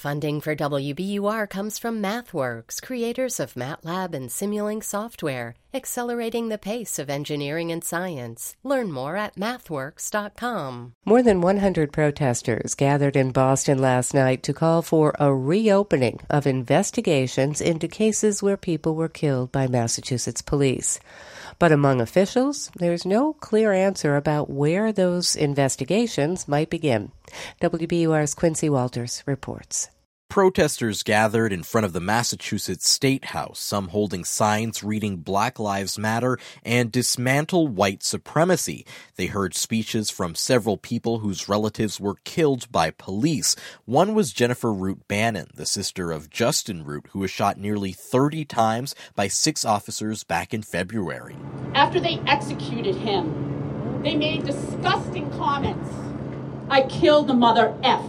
Funding for WBUR comes from MathWorks, creators of MATLAB and Simulink software, accelerating the pace of engineering and science. Learn more at mathworks.com. More than 100 protesters gathered in Boston last night to call for a reopening of investigations into cases where people were killed by Massachusetts police. But among officials, there's no clear answer about where those investigations might begin. WBUR's Quincy Walters reports. Protesters gathered in front of the Massachusetts State House, some holding signs reading Black Lives Matter and Dismantle White Supremacy. They heard speeches from several people whose relatives were killed by police. One was Jennifer Root Bannon, the sister of Justin Root, who was shot nearly 30 times by 6 officers back in February. After they executed him, they made disgusting comments. I killed the mother F.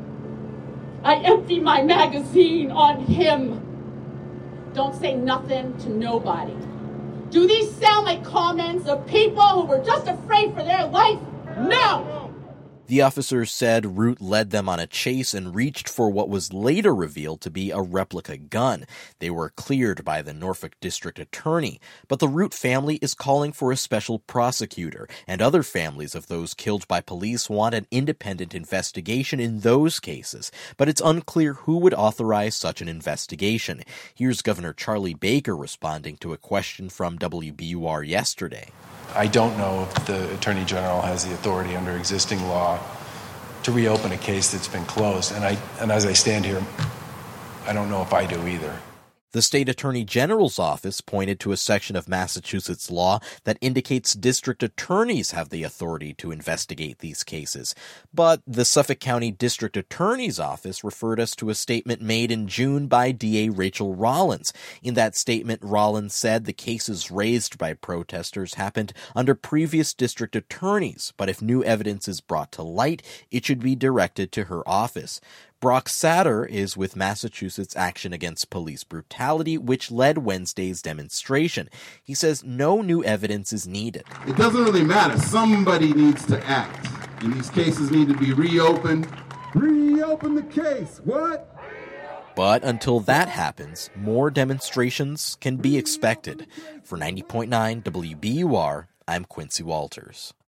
I empty my magazine on him. Don't say nothing to nobody. Do these sound like comments of people who were just afraid for their life? No! The officers said Root led them on a chase and reached for what was later revealed to be a replica gun. They were cleared by the Norfolk District Attorney, but the Root family is calling for a special prosecutor, and other families of those killed by police want an independent investigation in those cases. But it's unclear who would authorize such an investigation. Here's Governor Charlie Baker responding to a question from WBUR yesterday. I don't know if the Attorney General has the authority under existing law to reopen a case that's been closed. And as I stand here, I don't know if I do either. The state attorney general's office pointed to a section of Massachusetts law that indicates district attorneys have the authority to investigate these cases. But the Suffolk County District Attorney's office referred us to a statement made in June by DA Rachel Rollins. In that statement, Rollins said the cases raised by protesters happened under previous district attorneys, but if new evidence is brought to light, it should be directed to her office. Brock Satter is with Massachusetts Action Against Police Brutality, which led Wednesday's demonstration. He says no new evidence is needed. It doesn't really matter. Somebody needs to act, and these cases need to be reopened. Reopen the case. What? But until that happens, more demonstrations can be expected. For 90.9 WBUR, I'm Quincy Walters.